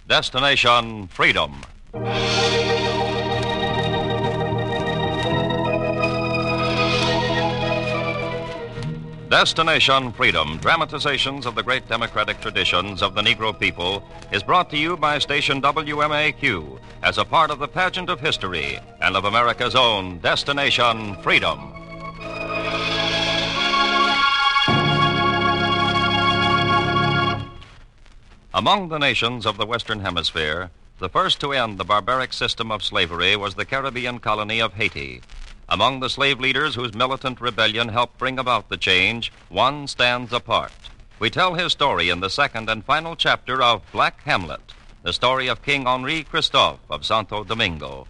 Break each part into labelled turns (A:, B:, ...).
A: Destination Freedom. Destination Freedom, dramatizations of the great democratic traditions of the Negro people, is brought to you by station WMAQ as a part of the pageant of history and of America's own Destination Freedom. Among the nations of the Western Hemisphere, the first to end the barbaric system of slavery was the Caribbean colony of Haiti. Among the slave leaders whose militant rebellion helped bring about the change, one stands apart. We tell his story in the second and final chapter of Black Hamlet, the story of King Henri Christophe of Santo Domingo.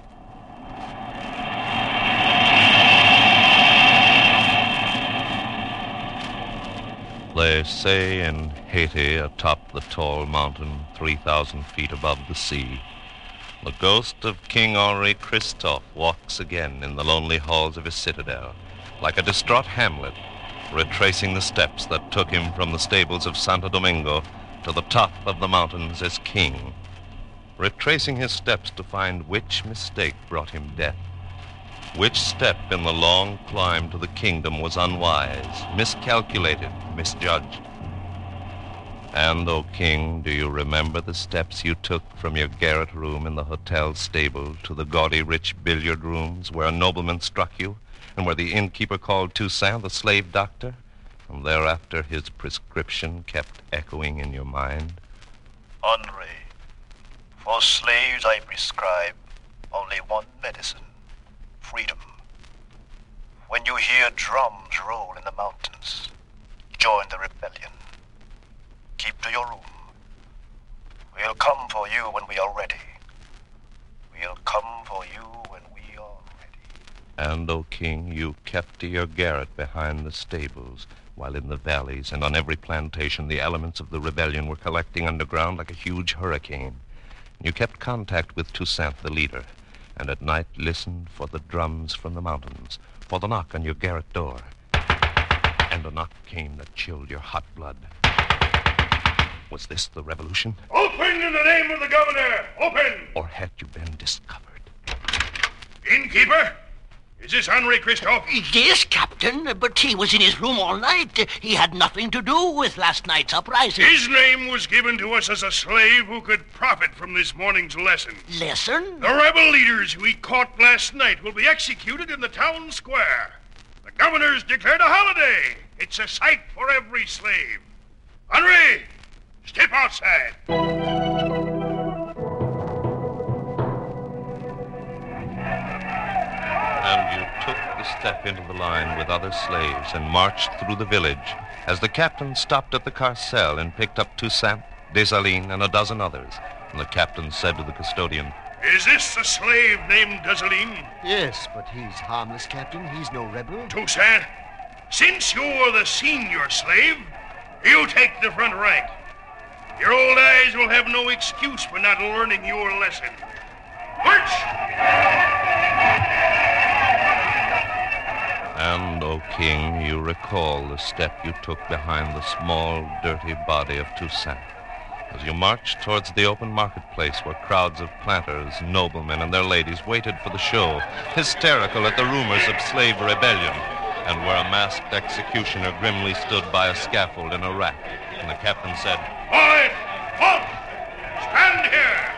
B: They say in Haiti, atop the tall mountain 3,000 feet above the sea, the ghost of King Henri Christophe walks again in the lonely halls of his citadel, like a distraught Hamlet, retracing the steps that took him from the stables of Santo Domingo to the top of the mountains as king, retracing his steps to find which mistake brought him death. Which step in the long climb to the kingdom was unwise, miscalculated, misjudged? And, O King, do you remember the steps you took from your garret room in the hotel stable to the gaudy rich billiard rooms where a nobleman struck you and where the innkeeper called Toussaint the slave doctor, and thereafter his prescription kept echoing in your mind?
C: Henri, for slaves I prescribe only one medicine. Freedom. When you hear drums roll in the mountains, join the rebellion. Keep to your room. We'll come for you when we are ready. We'll come for you when we are ready.
B: And, O King, you kept to your garret behind the stables, while in the valleys and on every plantation the elements of the rebellion were collecting underground like a huge hurricane. You kept contact with Toussaint, the leader, and at night listened for the drums from the mountains, for the knock on your garret door. And a knock came that chilled your hot blood. Was this the revolution?
D: Open in the name of the governor! Open!
B: Or had you been discovered?
D: Innkeeper? Is this Henri Christophe?
E: Yes, Captain, but he was in his room all night. He had nothing to do with last night's uprising.
D: His name was given to us as a slave who could profit from this morning's lesson.
E: Lesson?
D: The rebel leaders who we caught last night will be executed in the town square. The governor's declared a holiday. It's a sight for every slave. Henri, step outside.
B: And you took the step into the line with other slaves and marched through the village as the captain stopped at the carcel and picked up Toussaint, Dessalines, and a dozen others. And the captain said to the custodian,
D: Is this a slave named Dessalines?
F: Yes, but he's harmless, Captain. He's no rebel.
D: Toussaint, since you're the senior slave, you take the front rank. Your old eyes will have no excuse for not learning your lesson. March!
B: And, O King, you recall the step you took behind the small, dirty body of Toussaint as you marched towards the open marketplace where crowds of planters, noblemen, and their ladies waited for the show, hysterical at the rumors of slave rebellion, and where a masked executioner grimly stood by a scaffold in a rack. And the captain said,
D: Boys, halt! Stand here!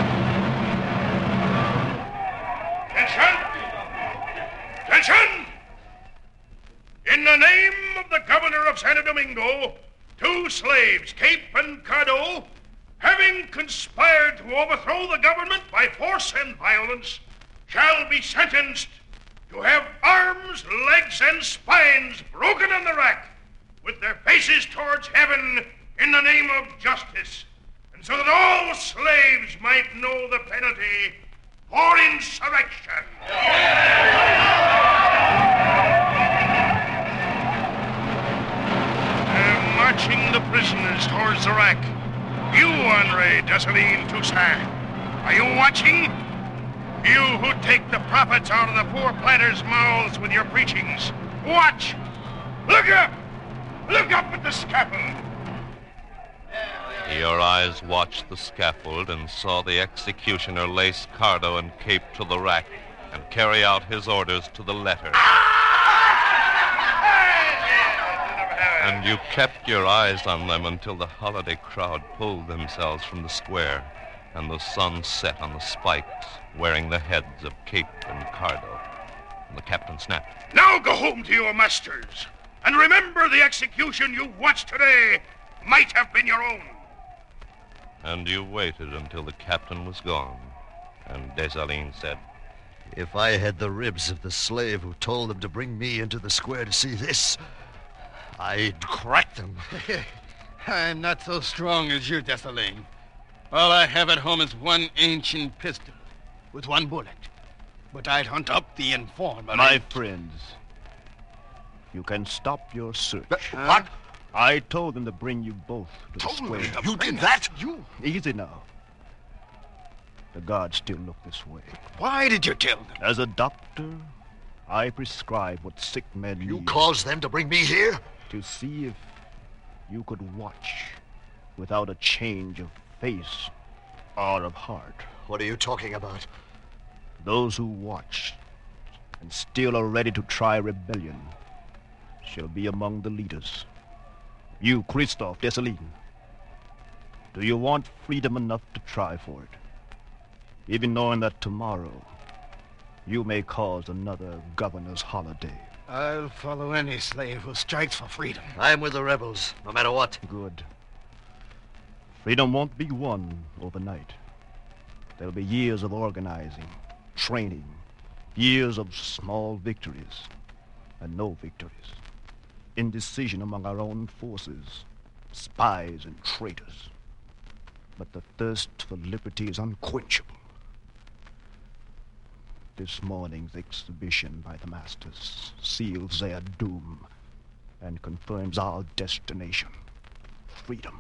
D: Attention! Attention! In the name of the governor of Santo Domingo, 2 slaves, Cape and Cardo, having conspired to overthrow the government by force and violence, shall be sentenced to have arms, legs, and spines broken in the rack, with their faces towards heaven in the name of justice, and so that all slaves might know the penalty for insurrection. They're marching the prisoners towards the rack. You, Henri Dessalines Toussaint, are you watching? You who take the profits out of the poor planters' mouths with your preachings. Watch! Look up! Look up at the scaffold!
B: Your eyes watched the scaffold and saw the executioner lace Cardo and Cape to the rack and carry out his orders to the letter. And you kept your eyes on them until the holiday crowd pulled themselves from the square and the sun set on the spikes, wearing the heads of Cape and Cardo. And the captain snapped.
D: Now go home to your masters, and remember the execution you watched today might have been your own.
B: And you waited until the captain was gone, and Dessalines said,
F: If I had the ribs of the slave who told them to bring me into the square to see this, I'd crack them.
G: I'm not so strong as you, Dessalines. All I have at home is one ancient pistol with one bullet. But I'd hunt up the informer.
H: My friends, you can stop your search.
F: What?
H: I told them to bring you both to the square.
F: You did that?
G: You?
H: Easy now. The guards still look this way.
G: Why did you tell them?
H: As a doctor, I prescribe what sick men
F: You
H: need
F: caused them to bring me here?
H: to see if you could watch without a change of face or of heart.
F: What are you talking about?
H: Those who watch and still are ready to try rebellion shall be among the leaders. You, Christophe Dessalines, do you want freedom enough to try for it? Even knowing that tomorrow you may cause another governor's holiday.
G: I'll follow any slave who strikes for freedom.
F: I'm with the rebels, no matter what.
H: Good. Freedom won't be won overnight. There'll be years of organizing, training, years of small victories, and no victories. Indecision among our own forces, spies and traitors. But the thirst for liberty is unquenchable. This morning's exhibition by the masters seals their doom and confirms our destination, freedom.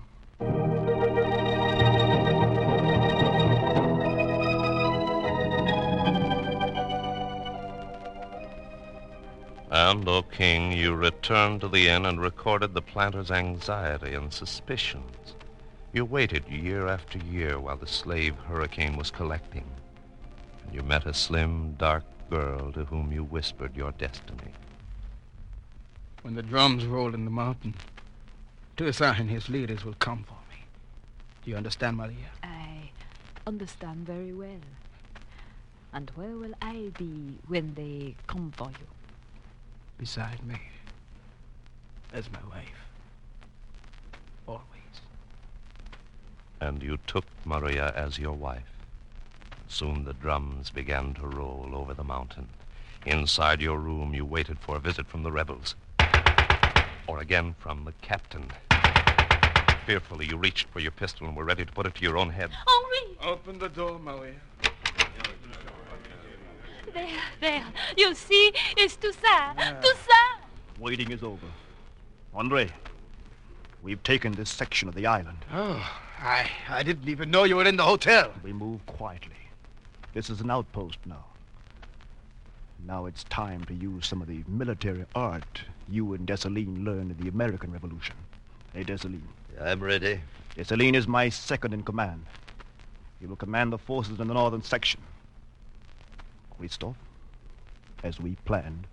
B: And, O king, you returned to the inn and recorded the planter's anxiety and suspicions. You waited year after year while the slave hurricane was collecting. And you met a slim, dark girl to whom you whispered your destiny.
G: When the drums roll in the mountain, Toussaint and his leaders will come for me. Do you understand, Maria?
I: I understand very well. And where will I be when they come for you?
G: Beside me, as my wife. Always.
B: And you took Maria as your wife. Soon the drums began to roll over the mountain. Inside your room, you waited for a visit from the rebels. Or again from the captain. Fearfully, you reached for your pistol and were ready to put it to your own head.
I: Henri!
G: Open the door, Maria.
I: There. You see, it's Toussaint. Toussaint!
H: Waiting is over. Andre, we've taken this section of the island.
G: Oh, I didn't even know you were in the hotel.
H: We move quietly. This is an outpost now. Now it's time to use some of the military art you and Dessalines learned in the American Revolution. Hey, Dessalines.
F: I'm ready.
H: Dessalines is my second in command. He will command the forces in the northern section. Christophe, as we planned.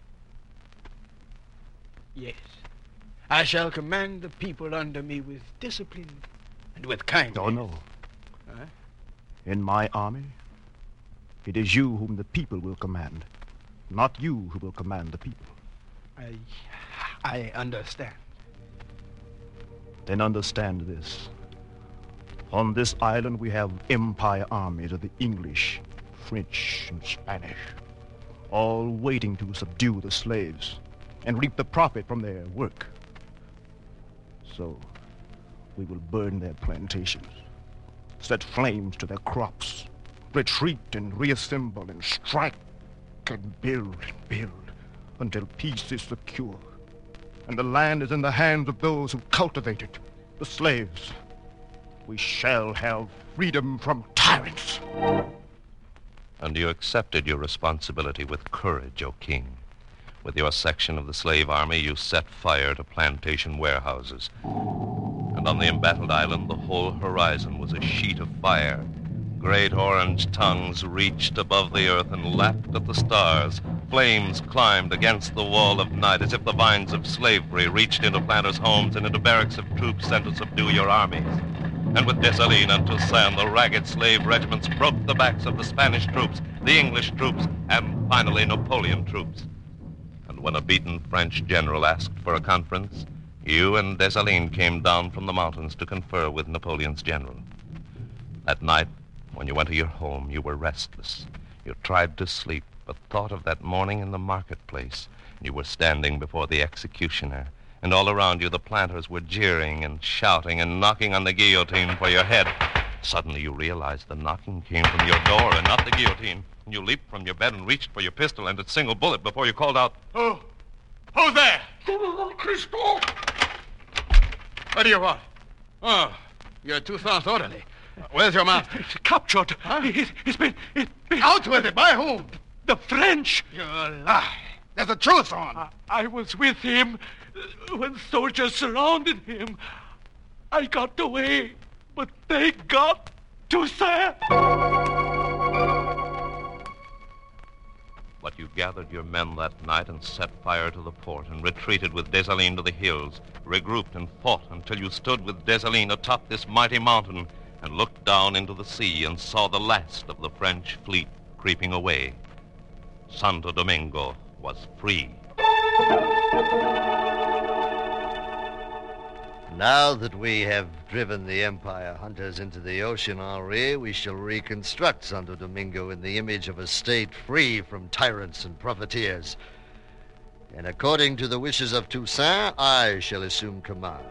G: Yes. I shall command the people under me with discipline and with kindness.
H: Oh, no.
G: Huh?
H: In my army, it is you whom the people will command, not you who will command the people.
G: I understand.
H: Then understand this. On this island we have empire armies of the English, French, and Spanish, all waiting to subdue the slaves and reap the profit from their work. So, we will burn their plantations, set flames to their crops, retreat and reassemble and strike and build until peace is secure and the land is in the hands of those who cultivate it, the slaves. We shall have freedom from tyrants.
B: And you accepted your responsibility with courage, O king. With your section of the slave army, you set fire to plantation warehouses. and on the embattled island the whole horizon was a sheet of fire. Great orange tongues reached above the earth and lapped at the stars. Flames climbed against the wall of night as if the vines of slavery reached into planters' homes and into barracks of troops sent to subdue your armies. And with Dessalines and Toussaint, the ragged slave regiments broke the backs of the Spanish troops, the English troops, and finally Napoleon troops. And when a beaten French general asked for a conference, you and Dessalines came down from the mountains to confer with Napoleon's general. That night, when you went to your home, you were restless. You tried to sleep, but thought of that morning in the marketplace. You were standing before the executioner, and all around you the planters were jeering and shouting and knocking on the guillotine for your head. Suddenly you realized the knocking came from your door and not the guillotine. You leaped from your bed and reached for your pistol and its single bullet before you called out,
G: "Oh, who's there?
D: General Christophe!
G: What do you want? Oh, you're Toussaint's orderly. Where's your master?
D: He's captured.
G: Huh?
D: He's been...
G: Out with it. By whom?
D: The French.
G: You lie. There's a truce on.
D: I was with him when soldiers surrounded him. I got away, but they got Toussaint.
B: But you gathered your men that night and set fire to the fort and retreated with Dessalines to the hills, regrouped and fought until you stood with Dessalines atop this mighty mountain and looked down into the sea and saw the last of the French fleet creeping away. Santo Domingo was free.
F: Now that we have driven the Empire hunters into the ocean, Henri, we shall reconstruct Santo Domingo in the image of a state free from tyrants and profiteers. And according to the wishes of Toussaint, I shall assume command.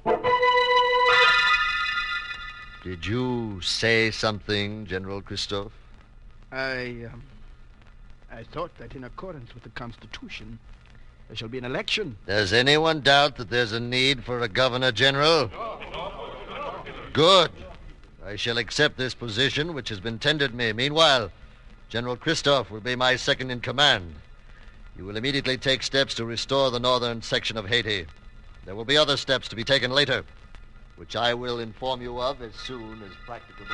F: Did you say something, General Christophe?
G: I thought that in accordance with the Constitution, there shall be an election.
F: Does anyone doubt that there's a need for a Governor General? Good. I shall accept this position, which has been tendered me. Meanwhile, General Christophe will be my second in command. You will immediately take steps to restore the northern section of Haiti. There will be other steps to be taken later, which I will inform you of as soon as practicable.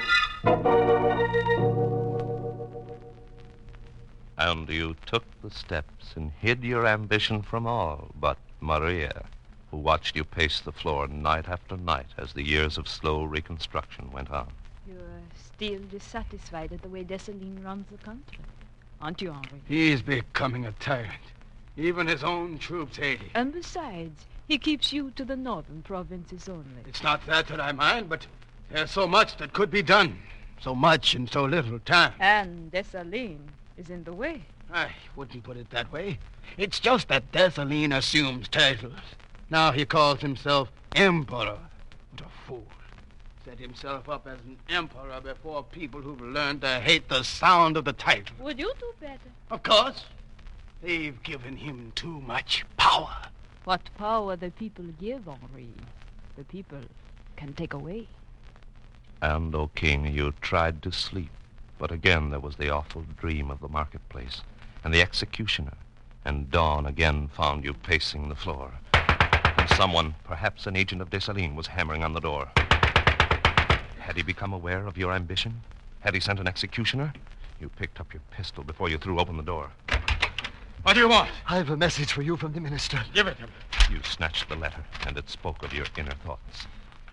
B: And you took the steps and hid your ambition from all but Maria, who watched you pace the floor night after night as the years of slow reconstruction went on.
I: You're still dissatisfied at the way Dessalines runs the country, aren't you, Henri?
G: He's becoming a tyrant. Even his own troops hate him.
I: And besides, he keeps you to the northern provinces only.
G: It's not that I mind, but there's so much that could be done. So much in so little time.
I: And Dessalines is in the way.
G: I wouldn't put it that way. It's just that Dessalines assumes titles. Now he calls himself Emperor. What a fool. Set himself up as an emperor before people who've learned to hate the sound of the title.
I: Would you do better?
G: Of course. They've given him too much power.
I: What power the people give, Henri, the people can take away.
B: And, O King, you tried to sleep, but again there was the awful dream of the marketplace, and the executioner, and dawn again found you pacing the floor. And someone, perhaps an agent of Dessalines, was hammering on the door. Had he become aware of your ambition? Had he sent an executioner? You picked up your pistol before you threw open the door.
G: What do you want?
F: I have a message for you from the minister.
G: Give it him.
B: You snatched the letter, and it spoke of your inner thoughts.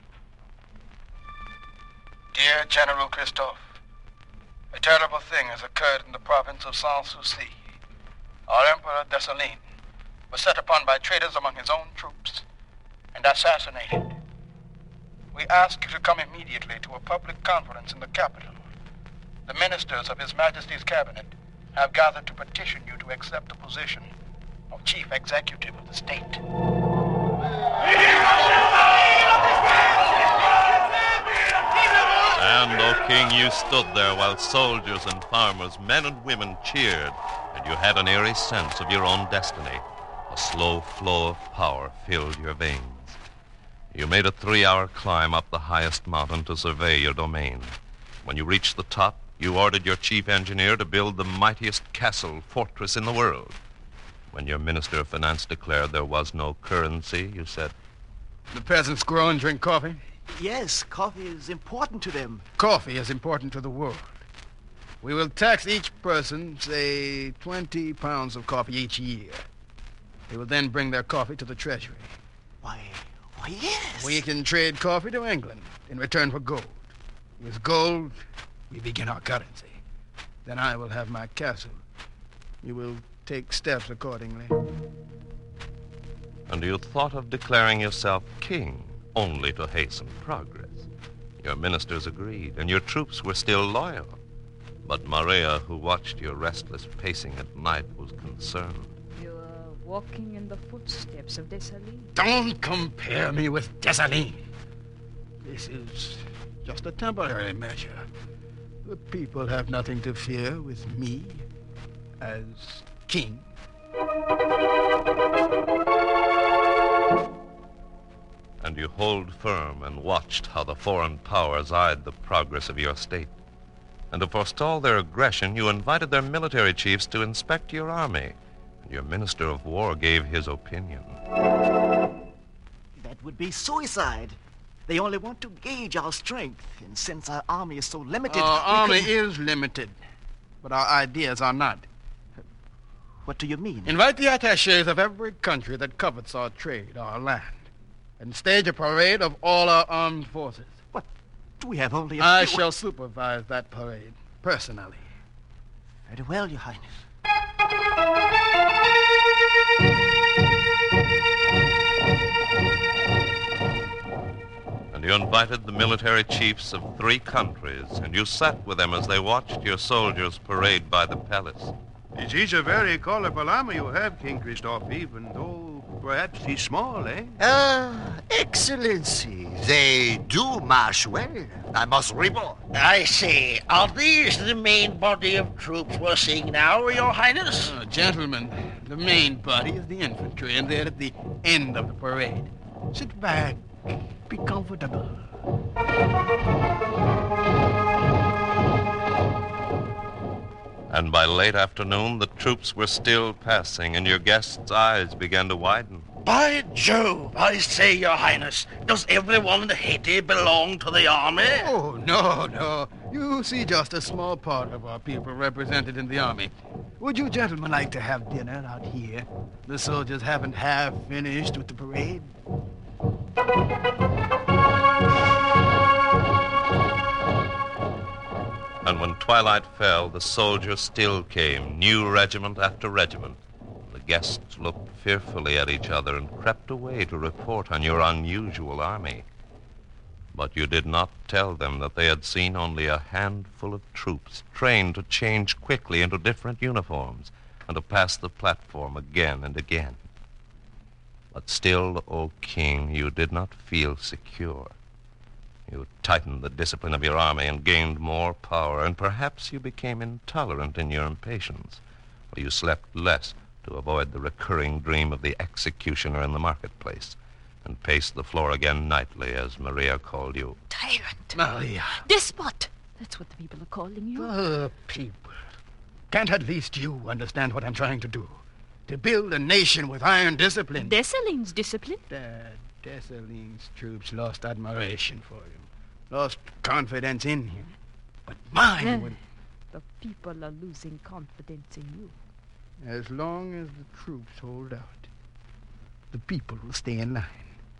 J: Dear General Christophe, a terrible thing has occurred in the province of Sans-Souci. Our Emperor Dessalines was set upon by traitors among his own troops and assassinated. We ask you to come immediately to a public conference in the capital. The ministers of His Majesty's cabinet have gathered to petition you to accept the position of Chief Executive of the state.
B: And, O King, you stood there while soldiers and farmers, men and women cheered, and you had an eerie sense of your own destiny. A slow flow of power filled your veins. You made a 3-hour climb up the highest mountain to survey your domain. When you reached the top, you ordered your chief engineer to build the mightiest fortress in the world. When your minister of finance declared there was no currency, you said,
G: The peasants grow and drink coffee?
K: Yes, coffee is important to them.
G: Coffee is important to the world. We will tax each person, say, 20 pounds of coffee each year. They will then bring their coffee to the treasury.
K: Why, yes.
G: We can trade coffee to England in return for gold. With gold, we begin our currency. Then I will have my castle. You will take steps accordingly.
B: And you thought of declaring yourself king, only to hasten progress. Your ministers agreed, and your troops were still loyal. But Maria, who watched your restless pacing at night, was concerned.
I: You are walking in the footsteps of Dessalines.
G: Don't compare me with Dessalines. This is just a temporary measure. The people have nothing to fear with me as king.
B: And you hold firm and watched how the foreign powers eyed the progress of your state. And to forestall their aggression, you invited their military chiefs to inspect your army. And your minister of war gave his opinion.
K: That would be suicide. They only want to gauge our strength, and since our army is so limited...
G: Our army is limited, but our ideas are not.
K: What do you mean?
G: Invite the attachés of every country that covets our trade, our land, and stage a parade of all our armed forces.
K: What? We have only a
G: I
K: few...
G: shall supervise that parade, personally.
K: Very well, Your Highness.
B: And you invited the military chiefs of 3 countries, and you sat with them as they watched your soldiers parade by the palace.
L: It is a very colorful army you have, King Christophe, even though perhaps he's small, eh?
M: Excellency, they do march well. I must report.
E: I say, are these the main body of troops we're seeing now, Your Highness?
G: Gentlemen, the main body is the infantry, and they're at the end of the parade. Sit back. Be comfortable.
B: And by late afternoon, the troops were still passing, and your guests' eyes began to widen.
E: By Jove, I say, Your Highness, does everyone in Haiti belong to the army?
G: Oh, no. You see just a small part of our people represented in the army. Would you gentlemen like to have dinner out here? The soldiers haven't half finished with the parade.
B: And when twilight fell, the soldiers still came, new regiment after regiment. The guests looked fearfully at each other and crept away to report on your unusual army. But you did not tell them that they had seen only a handful of troops trained to change quickly into different uniforms and to pass the platform again and again. But still, O King, you did not feel secure. You tightened the discipline of your army and gained more power, and perhaps you became intolerant in your impatience, or you slept less to avoid the recurring dream of the executioner in the marketplace, and paced the floor again nightly as Maria called you.
I: Tyrant.
G: Maria.
I: Despot. That's what the people are calling you.
G: The people. Can't at least you understand what I'm trying to do? To build a nation with iron discipline.
I: Dessalines' discipline?
G: Dessalines' troops lost admiration for him, lost confidence in him. But mine would...
I: The people are losing confidence in you.
G: As long as the troops hold out, the people will stay in line.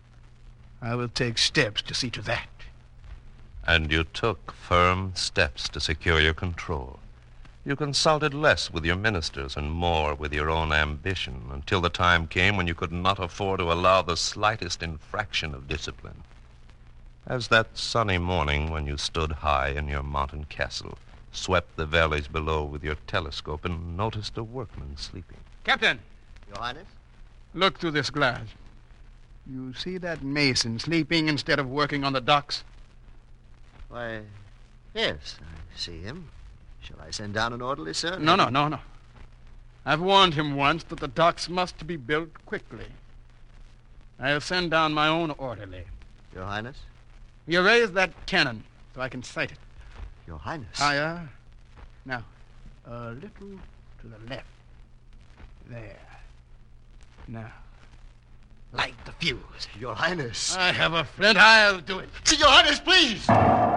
G: I will take steps to see to that.
B: And you took firm steps to secure your control. You consulted less with your ministers and more with your own ambition until the time came when you could not afford to allow the slightest infraction of discipline. As that sunny morning when you stood high in your mountain castle, swept the valleys below with your telescope and noticed a workman sleeping.
G: Captain!
M: Your Highness?
G: Look through this glass. You see that mason sleeping instead of working on the docks?
M: Why, yes, I see him. Shall I send down an orderly, sir?
G: No. I've warned him once that the docks must be built quickly. I'll send down my own orderly.
M: Your Highness?
G: You raise that cannon so I can sight it.
M: Your Highness?
G: Higher. Now, a little to the left. There. Now, light the fuse.
M: Your Highness.
G: I have a flint. I'll do it.
M: Your Highness, please!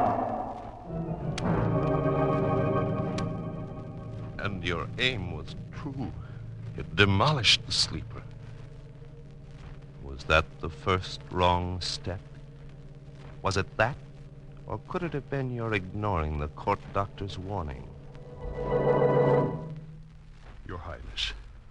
B: And your aim was true. You demolished the sleeper. Was that the first wrong step? Was it that? Or could it have been your ignoring the court doctor's warning?
L: Your Highness,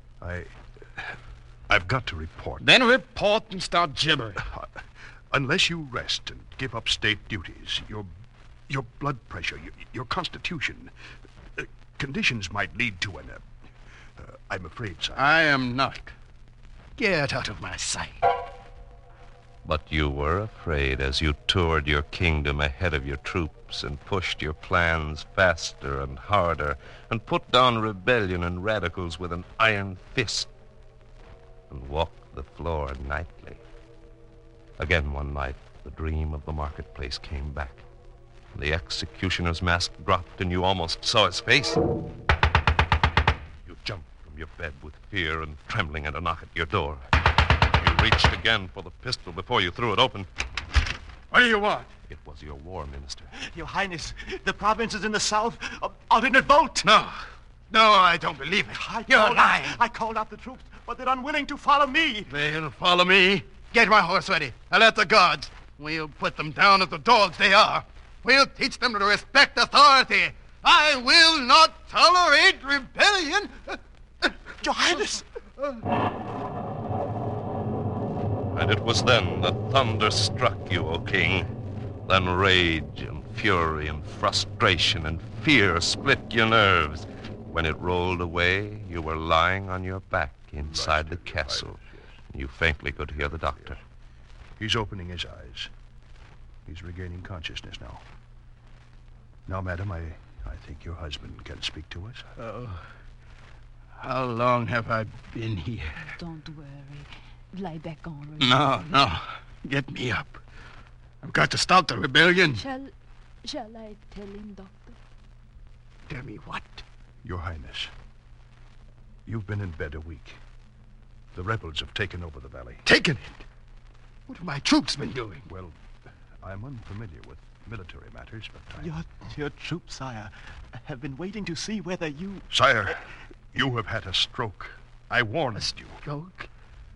L: I've got to report.
G: Then report and start gibbering.
L: Unless you rest and give up state duties, your blood pressure, your constitution, conditions might lead to an... I'm afraid, sire.
G: I am not. Get out of my sight.
B: But you were afraid as you toured your kingdom ahead of your troops and pushed your plans faster and harder and put down rebellion and radicals with an iron fist and walked the floor nightly. Again one night, the dream of the marketplace came back. The executioner's mask dropped and you almost saw his face. You jumped from your bed with fear and trembling at a knock at your door. You reached again for the pistol before you threw it open.
G: What do you want?
B: It was your war minister.
K: Your Highness, the provinces in the south are in revolt.
G: No, I don't believe it. You're lying.
K: I called out the troops, but they're unwilling to follow me.
G: They'll follow me. Get my horse ready. I'll let the guards. We'll put them down as the dogs they are. We'll teach them to respect authority. I will not tolerate rebellion.
K: Your Highness!
B: And it was then that thunder struck you, O king. Then rage and fury and frustration and fear split your nerves. When it rolled away, you were lying on your back inside the castle. You faintly could hear the doctor.
L: He's opening his eyes. He's regaining consciousness now. Now, madam, I think your husband can speak to us.
G: Oh, how long have I been here?
I: Don't worry. Lie back on.
G: No. Get me up. I've got to stop the rebellion.
I: Shall I tell him, Doctor?
G: Tell me what?
L: Your Highness, you've been in bed a week. The rebels have taken over the valley.
G: Taken it? What have my troops been doing?
L: Well, I'm unfamiliar with military matters, but
K: Your troops, sire, have been waiting to see whether you...
L: Sire, you have had a stroke. I warned you.
G: Stroke?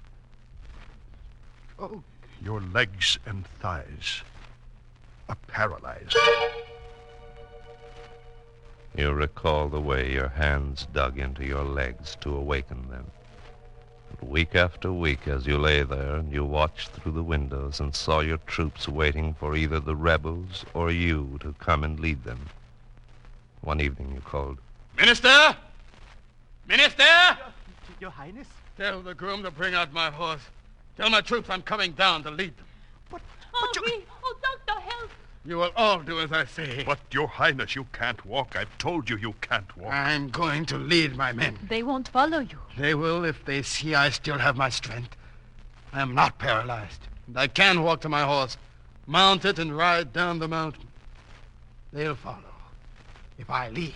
G: Oh.
L: Your legs and thighs are paralyzed.
B: You recall the way your hands dug into your legs to awaken them. But week after week, as you lay there and you watched through the windows and saw your troops waiting for either the rebels or you to come and lead them. One evening you called,
G: Minister! Minister!
K: Your Highness?
G: Tell the groom to bring out my horse. Tell my troops I'm coming down to lead them.
I: Oh, Doctor, help!
G: You will all do as I say.
L: But, Your Highness, you can't walk. I've told you you can't walk.
G: I'm going to lead my men.
I: They won't follow you.
G: They will if they see I still have my strength. I am not paralyzed. And I can walk to my horse, mount it, and ride down the mountain. They'll follow if I lead.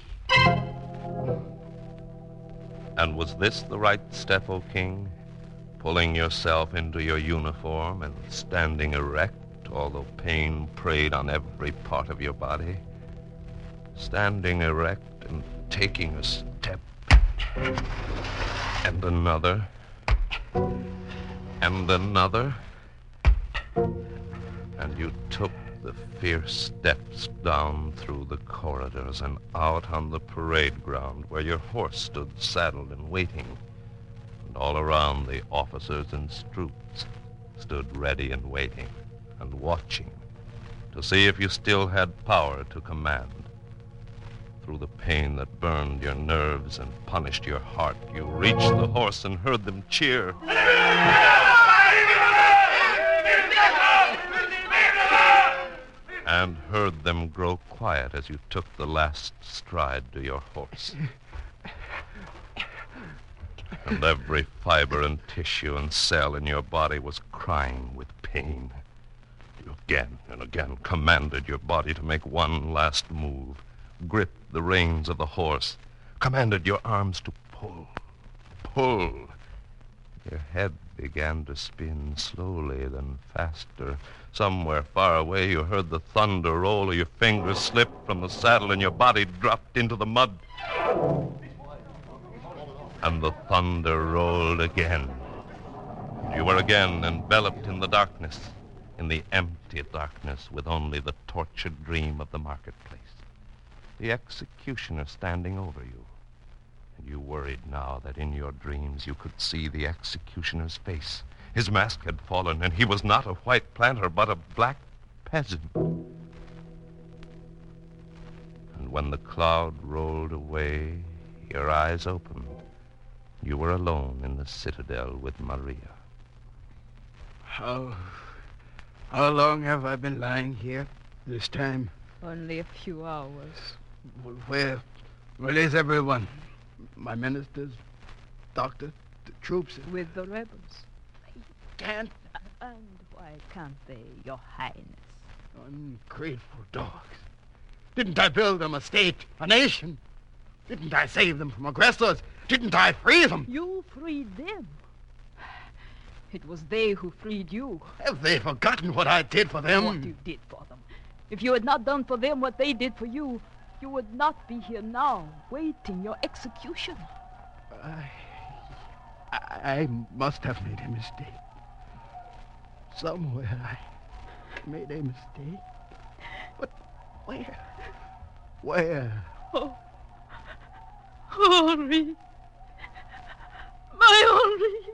B: and was this the right step, O king? Pulling yourself into your uniform and standing erect, although pain preyed on every part of your body? Standing erect and taking a step, and another, and another, and you took the fierce steps down through the corridors and out on the parade ground where your horse stood saddled and waiting, and all around the officers and troops stood ready and waiting and watching to see if you still had power to command. Through the pain that burned your nerves and punished your heart, you reached the horse and heard them cheer. And heard them grow quiet as you took the last stride to your horse. And every fiber and tissue and cell in your body was crying with pain. You again and again commanded your body to make one last move, gripped the reins of the horse, commanded your arms to pull. Your head began to spin slowly, then faster. Somewhere far away you heard the thunder roll, or your fingers slipped from the saddle and your body dropped into the mud. And the thunder rolled again. You were again enveloped in the darkness, in the empty darkness, with only the tortured dream of the marketplace. The executioner standing over you. And you worried now that in your dreams you could see the executioner's face. His mask had fallen, and he was not a white planter, but a black peasant. And when the cloud rolled away, your eyes opened. You were alone in the citadel with Maria.
G: How long have I been lying here this time?
I: Only a few hours.
G: Where is everyone? My ministers, doctors, the troops?
I: With the rebels.
G: Can't.
I: And why can't they, Your Highness?
G: Ungrateful dogs. Didn't I build them a state, a nation? Didn't I save them from aggressors? Didn't I free them?
I: You freed them. It was they who freed you.
G: Have they forgotten what I did for them?
I: What you did for them. If you had not done for them what they did for you, you would not be here now, waiting your execution.
G: I must have made a mistake. Somewhere I made a mistake. But where? Where?
I: Oh, Henri. My Henri.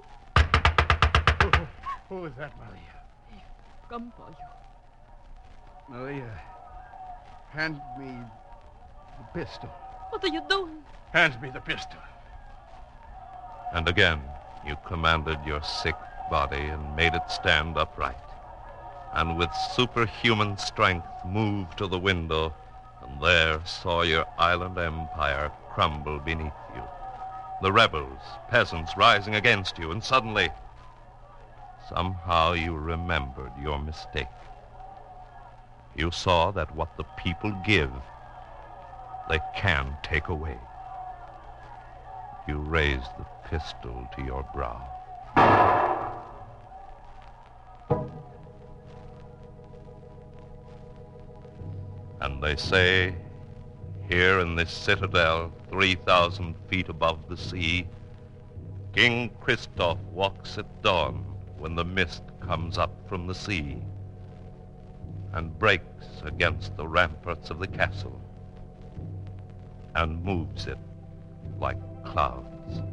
G: Who is that, Maria?
I: They've come for you.
G: Maria, hand me the pistol.
I: What are you doing?
G: Hand me the pistol.
B: And again, you commanded your sick body and made it stand upright. And with superhuman strength moved to the window, and there saw your island empire crumble beneath you. The rebels, peasants rising against you, and suddenly, somehow you remembered your mistake. You saw that what the people give, they can take away. You raised the pistol to your brow. And they say, here in this citadel, 3,000 feet above the sea, King Christoph walks at dawn when the mist comes up from the sea and breaks against the ramparts of the castle and moves it like clouds.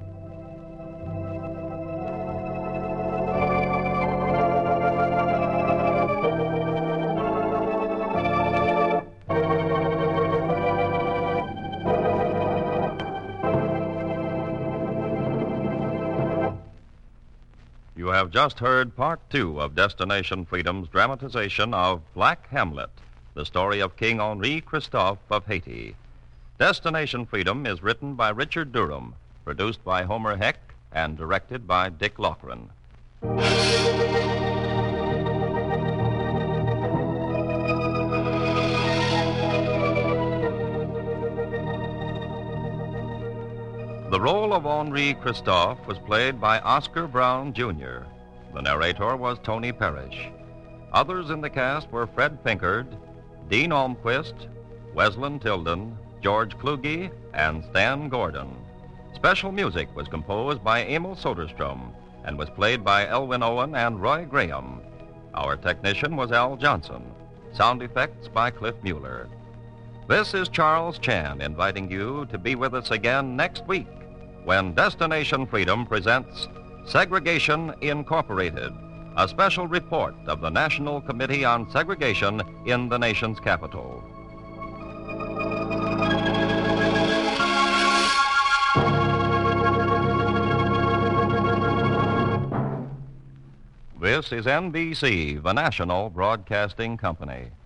A: You have just heard Part 2 of Destination Freedom's dramatization of Black Hamlet, the story of King Henri Christophe of Haiti. Destination Freedom is written by Richard Durham, produced by Homer Heck, and directed by Dick Loughran. The role of Henri Christophe was played by Oscar Brown, Jr. The narrator was Tony Parrish. Others in the cast were Fred Pinkard, Dean Almquist, Wesleyan Tilden, George Kluge, and Stan Gordon. Special music was composed by Emil Soderstrom and was played by Elwin Owen and Roy Graham. Our technician was Al Johnson. Sound effects by Cliff Mueller. This is Charles Chan inviting you to be with us again next week when Destination Freedom presents Segregation Incorporated, a special report of the National Committee on Segregation in the nation's capital. This is NBC, the national broadcasting company.